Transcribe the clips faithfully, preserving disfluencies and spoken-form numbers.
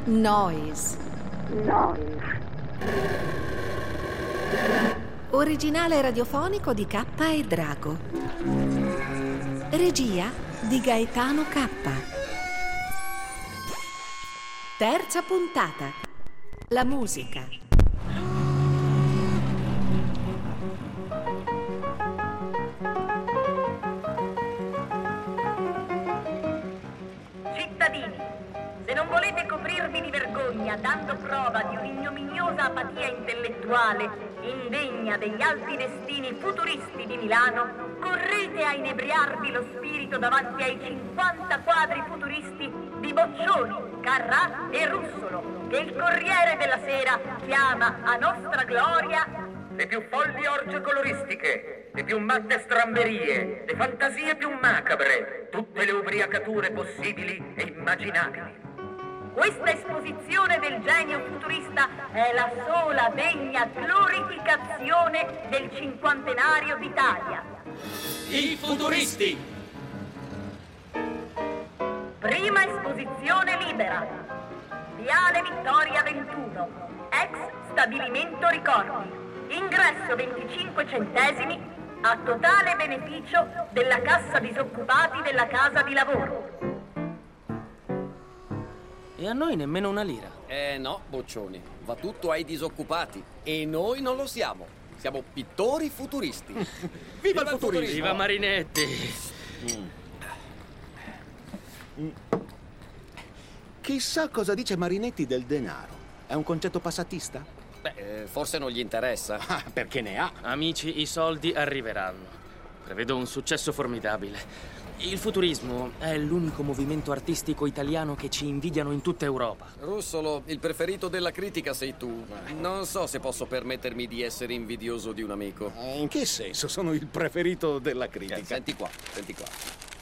Noise. Noise. Originale radiofonico di K e Drago. Regia di Gaetano K. Terza puntata. La musica. Cittadini, se non volete coprirvi di vergogna dando prova di un'ignominiosa apatia intellettuale indegna degli alti destini futuristi di Milano, correte a inebriarvi lo spirito davanti ai cinquanta quadri futuristi di Boccioni, Carrà e Russolo, che il Corriere della Sera chiama a nostra gloria le più folli orge coloristiche, le più matte stramberie, le fantasie più macabre, tutte le ubriacature possibili e immaginabili. Questa esposizione del genio futurista è la sola degna glorificazione del cinquantenario d'Italia. I futuristi! Prima esposizione libera. Viale Vittoria ventuno, ex stabilimento ricordi. Ingresso venticinque centesimi a totale beneficio della cassa disoccupati della casa di lavoro. E a noi nemmeno una lira. Eh no, Boccioni, va tutto ai disoccupati. E noi non lo siamo. Siamo pittori futuristi. Viva, Viva il futurismo! Viva Marinetti! Mm. Mm. Chissà cosa dice Marinetti del denaro. È un concetto passatista? Beh, forse non gli interessa. Ah, perché ne ha. Amici, i soldi arriveranno. Prevedo un successo formidabile. Il futurismo è l'unico movimento artistico italiano che ci invidiano in tutta Europa. Russolo, il preferito della critica sei tu. Non so se posso permettermi di essere invidioso di un amico. In che senso sono il preferito della critica? Eh, senti qua, senti qua.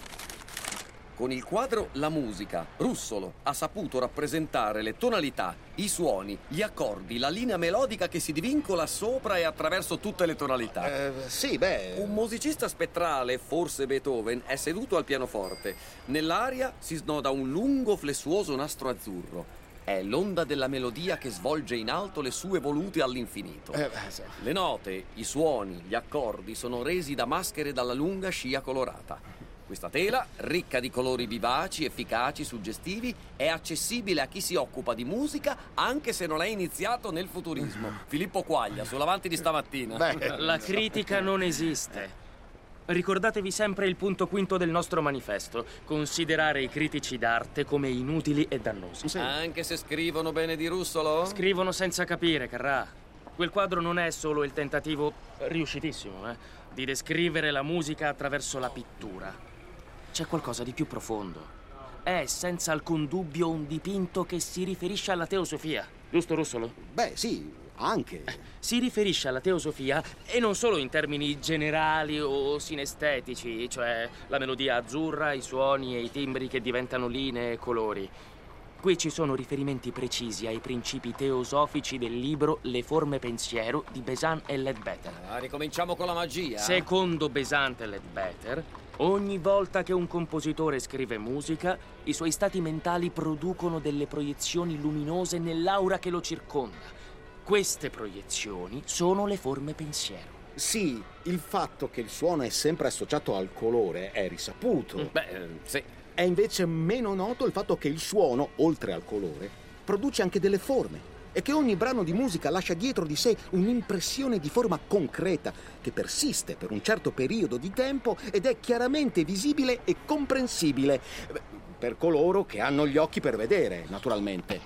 Con il quadro La musica, Russolo ha saputo rappresentare le tonalità, i suoni, gli accordi, la linea melodica che si divincola sopra e attraverso tutte le tonalità. Eh, sì, beh... Un musicista spettrale, forse Beethoven, è seduto al pianoforte. Nell'aria si snoda un lungo, flessuoso nastro azzurro. È l'onda della melodia che svolge in alto le sue volute all'infinito. Eh, sì. Le note, i suoni, gli accordi sono resi da maschere dalla lunga scia colorata. Questa tela, ricca di colori vivaci, efficaci, suggestivi, è accessibile a chi si occupa di musica anche se non è iniziato nel futurismo. Filippo Quaglia, sull'Avanti di stamattina. Beh, la critica non esiste. Ricordatevi sempre il punto quinto del nostro manifesto: considerare i critici d'arte come inutili e dannosi. Sì. Anche se scrivono bene di Russolo? Scrivono senza capire, Carrà. Quel quadro non è solo il tentativo, riuscitissimo, eh, di descrivere la musica attraverso la pittura. C'è qualcosa di più profondo. È senza alcun dubbio un dipinto che si riferisce alla teosofia. Giusto, Russolo? Beh, sì, anche. Si riferisce alla teosofia e non solo in termini generali o sinestetici, cioè la melodia azzurra, i suoni e i timbri che diventano linee e colori. Qui ci sono riferimenti precisi ai principi teosofici del libro Le forme pensiero di Besant e Leadbeater. Ah, ricominciamo con la magia. Secondo Besant e Leadbeater, ogni volta che un compositore scrive musica, i suoi stati mentali producono delle proiezioni luminose nell'aura che lo circonda. Queste proiezioni sono le forme pensiero. Sì, il fatto che il suono è sempre associato al colore è risaputo. Beh, eh, sì. È invece meno noto il fatto che il suono, oltre al colore, produce anche delle forme e che ogni brano di musica lascia dietro di sé un'impressione di forma concreta che persiste per un certo periodo di tempo ed è chiaramente visibile e comprensibile per coloro che hanno gli occhi per vedere, naturalmente.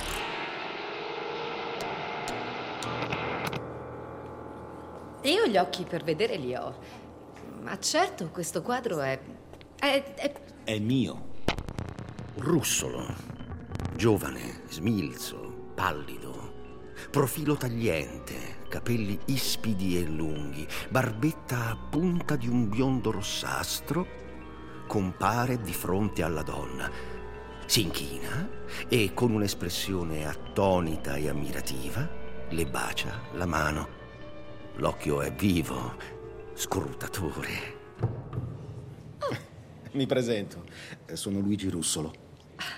Io gli occhi per vedere li ho. Ma certo, questo quadro è... è... è... È mio. Russolo. Giovane, smilzo, pallido. Profilo tagliente, capelli ispidi e lunghi, barbetta a punta di un biondo rossastro, compare di fronte alla donna. Si inchina e con un'espressione attonita e ammirativa le bacia la mano. L'occhio è vivo, scrutatore. Mi presento, sono Luigi Russolo.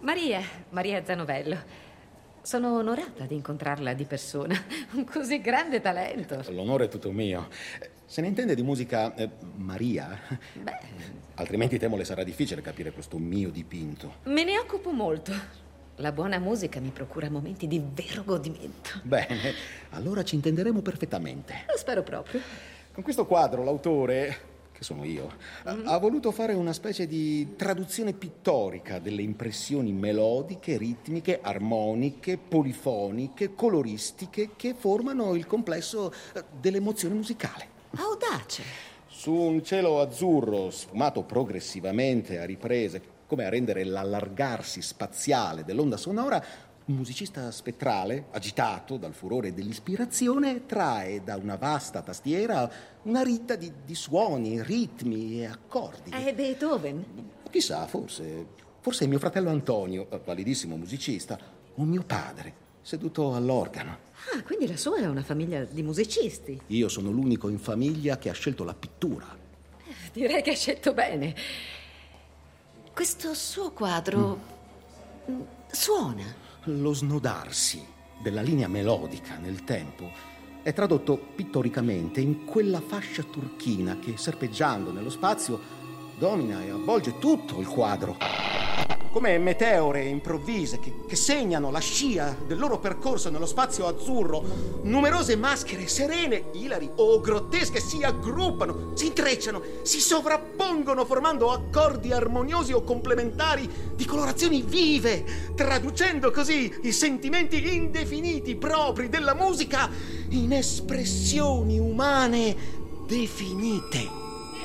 Maria, Maria Zanovello. Sono onorata di incontrarla di persona. Un così grande talento. L'onore è tutto mio. Se ne intende di musica eh, Maria? Beh, Altrimenti temo le sarà difficile capire questo mio dipinto. me ne occupo molto. La buona musica mi procura momenti di vero godimento. Bene, allora ci intenderemo perfettamente. Lo spero proprio. Con questo quadro l'autore, che sono io, ha- ha voluto fare una specie di traduzione pittorica delle impressioni melodiche, ritmiche, armoniche, polifoniche, coloristiche che formano il complesso eh, dell'emozione musicale. Audace. Su un cielo azzurro sfumato progressivamente a riprese, come a rendere l'allargarsi spaziale dell'onda sonora, un musicista spettrale, agitato dal furore dell'ispirazione, trae da una vasta tastiera una ritta di, di suoni, ritmi e accordi. È Beethoven? Chissà, forse, forse è mio fratello Antonio, validissimo musicista, o mio padre, seduto all'organo. Ah, quindi la sua è una famiglia di musicisti. Io sono l'unico in famiglia che ha scelto la pittura. Direi che ha scelto bene. Questo suo quadro mm. suona. Lo snodarsi della linea melodica nel tempo è tradotto pittoricamente in quella fascia turchina che, serpeggiando nello spazio, domina e avvolge tutto il quadro. Come meteore improvvise che, che segnano la scia del loro percorso nello spazio azzurro, numerose maschere serene, ilari o grottesche si aggruppano, si intrecciano, si sovrappongono formando accordi armoniosi o complementari di colorazioni vive, traducendo così i sentimenti indefiniti propri della musica in espressioni umane definite.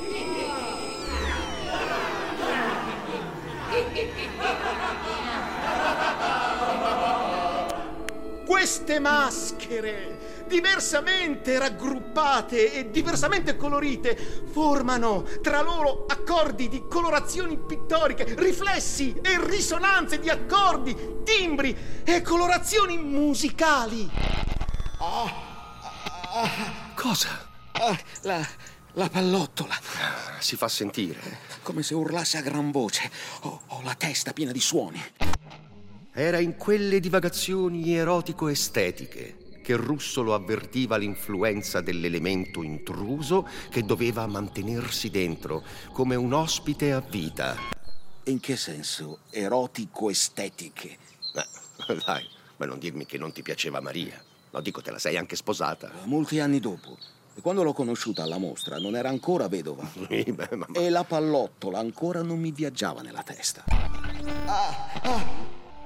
Queste maschere, diversamente raggruppate e diversamente colorite, formano tra loro accordi di colorazioni pittoriche, riflessi e risonanze di accordi, timbri e colorazioni musicali. Ah, ah, Cosa? ah, la, la pallottola. Si fa sentire. Come se urlasse a gran voce. Ho, ho la testa piena di suoni. Era in quelle divagazioni erotico-estetiche che Russolo avvertiva l'influenza dell'elemento intruso che doveva mantenersi dentro, come un ospite a vita. In che senso erotico-estetiche? Eh, dai, ma non dirmi che non ti piaceva Maria. No, dico, te la sei anche sposata. Molti anni dopo. E quando l'ho conosciuta alla mostra non era ancora vedova. Sì, beh, ma... E la pallottola ancora non mi viaggiava nella testa. Ah, ah.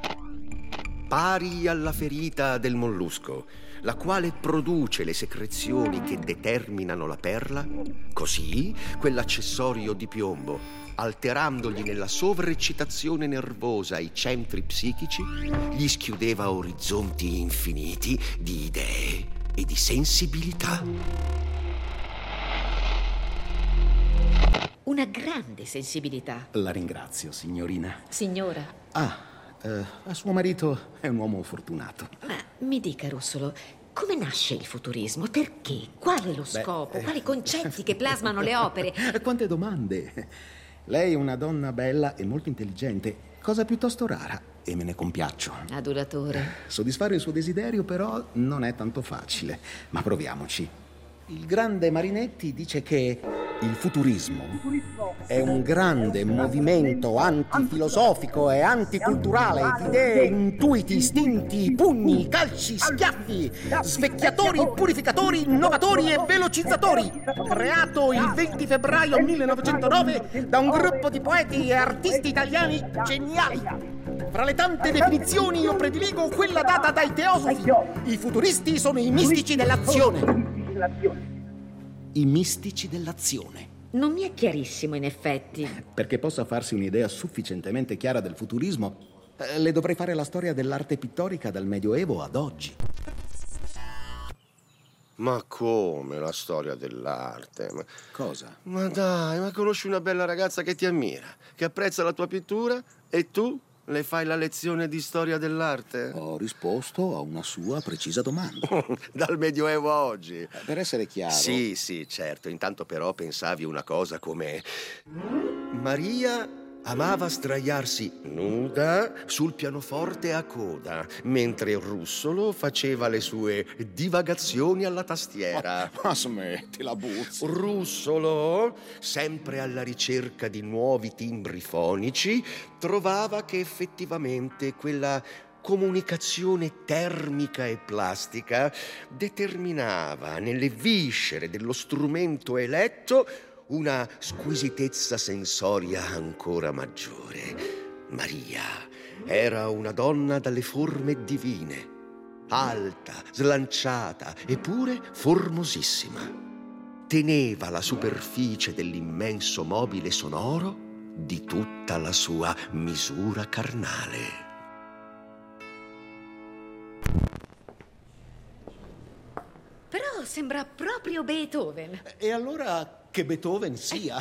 Pari alla ferita del mollusco, la quale produce le secrezioni che determinano la perla, così quell'accessorio di piombo, alterandogli nella sovraeccitazione nervosa i centri psichici, gli schiudeva orizzonti infiniti di idee e di sensibilità. Una grande sensibilità. La ringrazio, signorina. Signora. Ah, eh, suo marito è un uomo fortunato. Ma mi dica, Russolo, come nasce il futurismo? Perché? Qual è lo scopo? Beh, eh. Quali concetti che plasmano le opere? Quante domande! Lei è una donna bella e molto intelligente, cosa piuttosto rara, e me ne compiaccio. Adulatore. Soddisfare il suo desiderio, però, non è tanto facile, ma proviamoci. Il grande Marinetti dice che il futurismo è un grande movimento antifilosofico e anticulturale di idee, intuiti, istinti, pugni, calci, schiaffi, svecchiatori, purificatori, innovatori e velocizzatori, creato il venti febbraio millenovecentonove da un gruppo di poeti e artisti italiani geniali. Fra le tante definizioni io prediligo quella data dai teosofi. I futuristi sono i mistici dell'azione. I mistici dell'azione. Non mi è chiarissimo, in effetti. Perché possa farsi un'idea sufficientemente chiara del futurismo, eh, le dovrei fare la storia dell'arte pittorica dal Medioevo ad oggi. Ma come la storia dell'arte? Ma... Cosa? ma dai, ma conosci una bella ragazza che ti ammira, che apprezza la tua pittura e tu le fai la lezione di storia dell'arte? Ho risposto a una sua precisa domanda. Dal Medioevo a oggi. Per essere chiaro... Sì, sì, certo. Intanto però pensavi una cosa come... Maria amava sdraiarsi nuda sul pianoforte a coda, mentre Russolo faceva le sue divagazioni alla tastiera. Ma, ma smetti la buzza. Russolo, sempre alla ricerca di nuovi timbri fonici, trovava che effettivamente quella comunicazione termica e plastica determinava nelle viscere dello strumento eletto una squisitezza sensoria ancora maggiore. Maria era una donna dalle forme divine, alta, slanciata, eppure formosissima. Teneva la superficie dell'immenso mobile sonoro di tutta la sua misura carnale. Però sembra proprio Beethoven. E allora che Beethoven sia?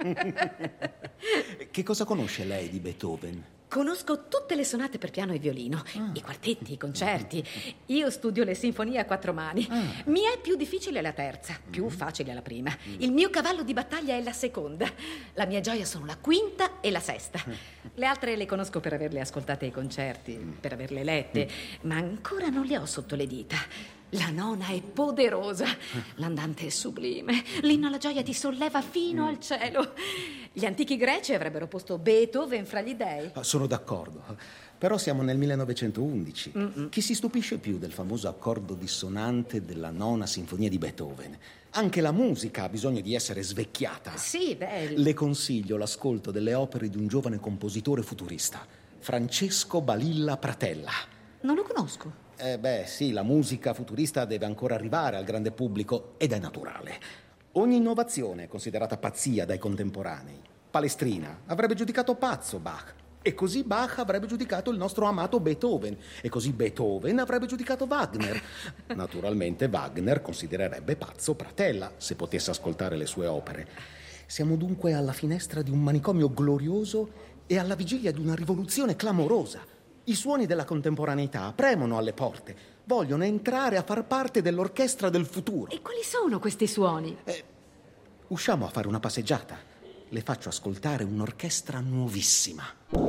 Che cosa conosce lei di Beethoven? Conosco tutte le sonate per piano e violino, ah. i quartetti, i concerti. Io studio le sinfonie a quattro mani. Ah. Mi è più difficile la terza, più facile la prima. Il mio cavallo di battaglia è la seconda. La mia gioia sono la quinta e la sesta. Le altre le conosco per averle ascoltate ai concerti, per averle lette, ma ancora non le ho sotto le dita. La nona è poderosa, l'andante è sublime, l'inno alla gioia ti solleva fino al cielo. Gli antichi greci avrebbero posto Beethoven fra gli dei. Sono d'accordo, però siamo nel millenovecentoundici. Mm-mm. Chi si stupisce più del famoso accordo dissonante della nona sinfonia di Beethoven? Anche la musica ha bisogno di essere svecchiata. Sì, beh... Le consiglio l'ascolto delle opere di un giovane compositore futurista, Francesco Balilla Pratella. Non lo conosco. Eh beh, sì, la musica futurista deve ancora arrivare al grande pubblico ed è naturale. Ogni innovazione è considerata pazzia dai contemporanei. Palestrina avrebbe giudicato pazzo Bach, e così Bach avrebbe giudicato il nostro amato Beethoven, e così Beethoven avrebbe giudicato Wagner. Naturalmente Wagner considererebbe pazzo Pratella se potesse ascoltare le sue opere. Siamo dunque alla finestra di un manicomio glorioso e alla vigilia di una rivoluzione clamorosa. I suoni della contemporaneità premono alle porte, vogliono entrare a far parte dell'orchestra del futuro. E quali sono questi suoni? Eh, usciamo a fare una passeggiata. Le faccio ascoltare un'orchestra nuovissima.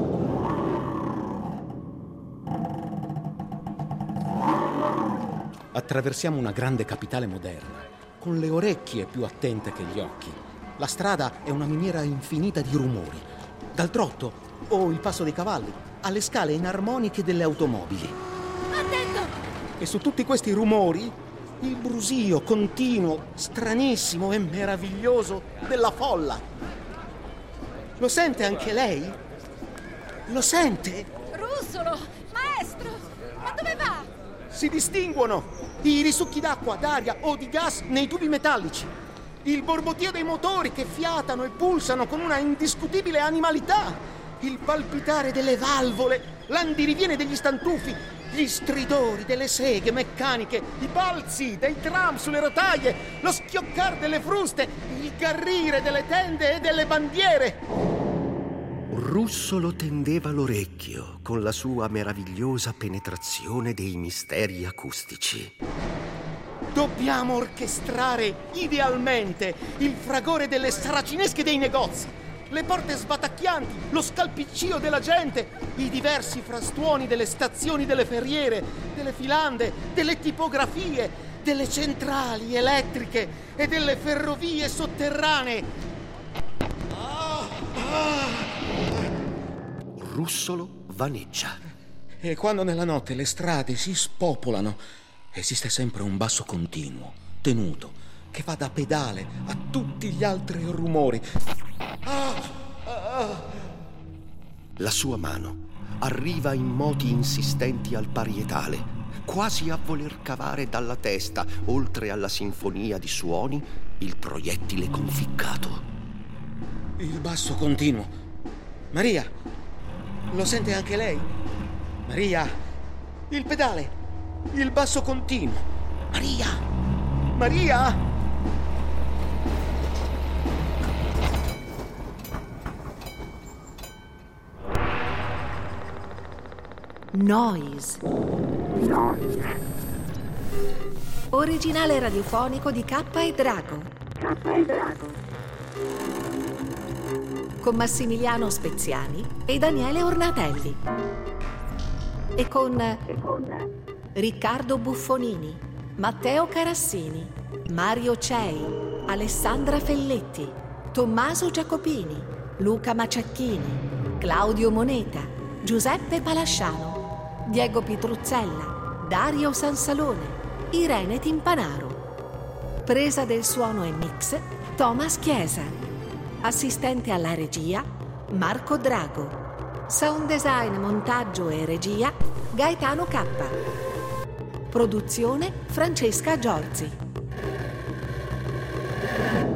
Attraversiamo una grande capitale moderna, con le orecchie più attente che gli occhi. La strada è una miniera infinita di rumori, dal trotto o il passo dei cavalli alle scale inarmoniche delle automobili. Attento! E su tutti questi rumori, il brusio continuo, stranissimo e meraviglioso della folla. Lo sente anche lei? Lo sente? Russolo! Maestro! Ma dove va? Si distinguono i risucchi d'acqua, d'aria o di gas nei tubi metallici. Il borbottio dei motori che fiatano e pulsano con una indiscutibile animalità. Il palpitare delle valvole, l'andiriviene degli stantufi, gli stridori delle seghe meccaniche, i balzi dei tram sulle rotaie, lo schioccare delle fruste, il garrire delle tende e delle bandiere. Russolo tendeva l'orecchio con la sua meravigliosa penetrazione dei misteri acustici. Dobbiamo orchestrare idealmente il fragore delle saracinesche dei negozi, le porte sbatacchianti, lo scalpiccio della gente, i diversi frastuoni delle stazioni delle ferriere, delle filande, delle tipografie, delle centrali elettriche e delle ferrovie sotterranee. Ah, ah. Russolo vaneggia. E quando nella notte le strade si spopolano, esiste sempre un basso continuo, tenuto, che va da pedale a tutti gli altri rumori. Ah, ah. La sua mano arriva in moti insistenti al parietale, quasi a voler cavare dalla testa, oltre alla sinfonia di suoni, il proiettile conficcato. Il basso continuo. Maria, lo sente anche lei? Maria, il pedale, il basso continuo. Maria, Maria! Noise. Originale radiofonico di K e Drago. K e Drago. con Massimiliano Speziani e Daniele Ornatelli. E con Riccardo Buffonini, Matteo Carassini, Mario Cei, Alessandra Felletti, Tommaso Giacopini, Luca Maciacchini, Claudio Moneta, Giuseppe Palasciano, Diego Pitruzzella, Dario Sansalone, Irene Timpanaro. Presa del suono e mix Thomas Chiesa. Assistente alla regia Marco Drago. Sound design, montaggio e regia Gaetano Cappa. Produzione Francesca Giorzi.